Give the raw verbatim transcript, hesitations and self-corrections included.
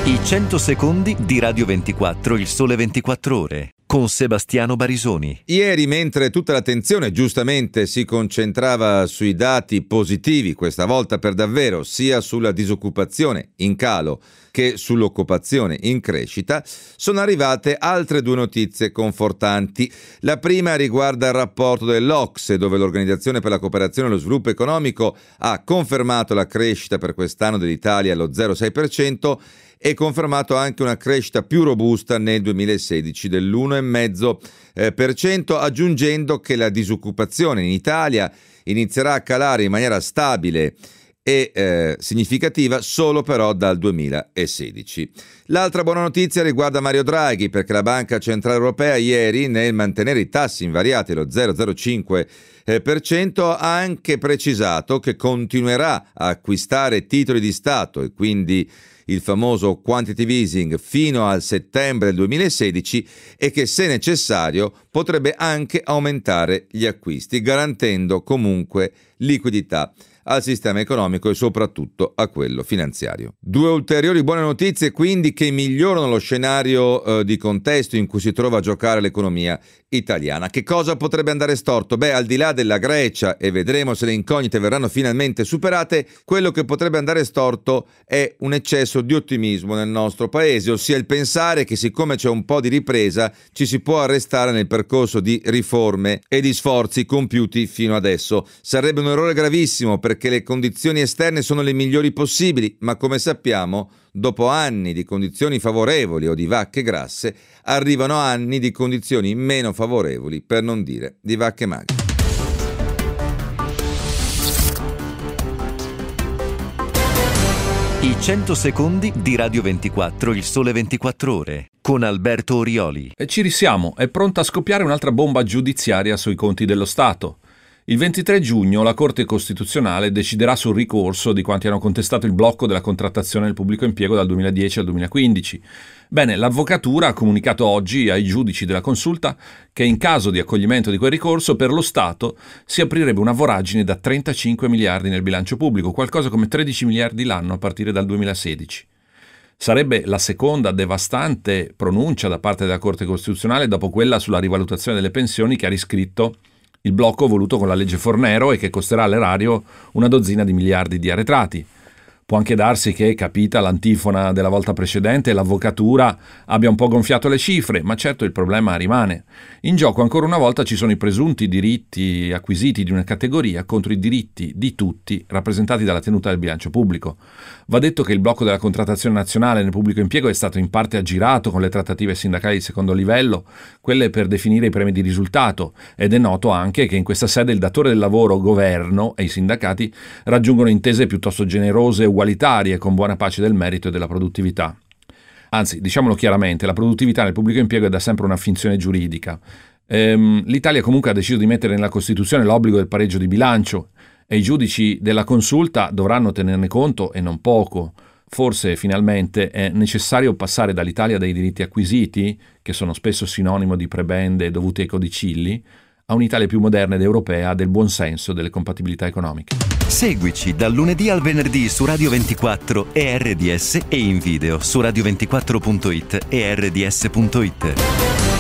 I cento secondi di Radio ventiquattro, il sole ventiquattro ore, con Sebastiano Barisoni. Ieri, mentre tutta l'attenzione giustamente si concentrava sui dati positivi, questa volta per davvero, sia sulla disoccupazione in calo che sull'occupazione in crescita, sono arrivate altre due notizie confortanti. La prima riguarda il rapporto dell'O C S E, dove l'Organizzazione per la Cooperazione e lo Sviluppo Economico ha confermato la crescita per quest'anno dell'Italia allo zero virgola sei per cento e confermato anche una crescita più robusta nel duemilasedici dell'uno virgola cinque per cento, aggiungendo che la disoccupazione in Italia inizierà a calare in maniera stabile e eh, significativa solo però dal duemilasedici. L'altra buona notizia riguarda Mario Draghi, perché la Banca Centrale Europea ieri, nel mantenere i tassi invariati allo zero virgola zero cinque per cento, ha anche precisato che continuerà a acquistare titoli di Stato e quindi il famoso quantitative easing fino al settembre del duemilasedici e che, se necessario, potrebbe anche aumentare gli acquisti, garantendo comunque liquidità al sistema economico e soprattutto a quello finanziario. Due ulteriori buone notizie quindi che migliorano lo scenario eh, di contesto in cui si trova a giocare l'economia italiana. Che cosa potrebbe andare storto? Beh, al di là della Grecia, e vedremo se le incognite verranno finalmente superate, quello che potrebbe andare storto è un eccesso di ottimismo nel nostro paese, ossia il pensare che, siccome c'è un po' di ripresa, ci si può arrestare nel percorso di riforme e di sforzi compiuti fino adesso. Sarebbe un errore gravissimo, perché che le condizioni esterne sono le migliori possibili, ma come sappiamo, dopo anni di condizioni favorevoli o di vacche grasse, arrivano anni di condizioni meno favorevoli, per non dire di vacche magre. I cento secondi di Radio ventiquattro, il sole ventiquattro ore, con Alberto Orioli. E ci risiamo, è pronta a scoppiare un'altra bomba giudiziaria sui conti dello Stato. Il ventitré giugno la Corte Costituzionale deciderà sul ricorso di quanti hanno contestato il blocco della contrattazione del pubblico impiego dal duemiladieci al duemilaquindici. Bene, l'Avvocatura ha comunicato oggi ai giudici della consulta che in caso di accoglimento di quel ricorso per lo Stato si aprirebbe una voragine da trentacinque miliardi nel bilancio pubblico, qualcosa come tredici miliardi l'anno a partire dal duemilasedici. Sarebbe la seconda devastante pronuncia da parte della Corte Costituzionale dopo quella sulla rivalutazione delle pensioni che ha riscritto il blocco voluto con la legge Fornero e che costerà all'erario una dozzina di miliardi di arretrati. Può anche darsi che, capita l'antifona della volta precedente, l'Avvocatura abbia un po' gonfiato le cifre, ma certo il problema rimane. In gioco ancora una volta ci sono i presunti diritti acquisiti di una categoria contro i diritti di tutti rappresentati dalla tenuta del bilancio pubblico. Va detto che il blocco della contrattazione nazionale nel pubblico impiego è stato in parte aggirato con le trattative sindacali di secondo livello, quelle per definire i premi di risultato, ed è noto anche che in questa sede il datore del lavoro, governo e i sindacati raggiungono intese piuttosto generose e ugualitarie, con buona pace del merito e della produttività. Anzi, diciamolo chiaramente, la produttività nel pubblico impiego è da sempre una finzione giuridica. Ehm, L'Italia comunque ha deciso di mettere nella Costituzione l'obbligo del pareggio di bilancio e i giudici della consulta dovranno tenerne conto, e non poco. Forse finalmente è necessario passare dall'Italia dei diritti acquisiti, che sono spesso sinonimo di prebende dovute ai codicilli, a un'Italia più moderna ed europea del buonsenso e delle compatibilità economiche. Seguici dal lunedì al venerdì su Radio ventiquattro e R D S e in video su radio ventiquattro punto it e R D S punto it.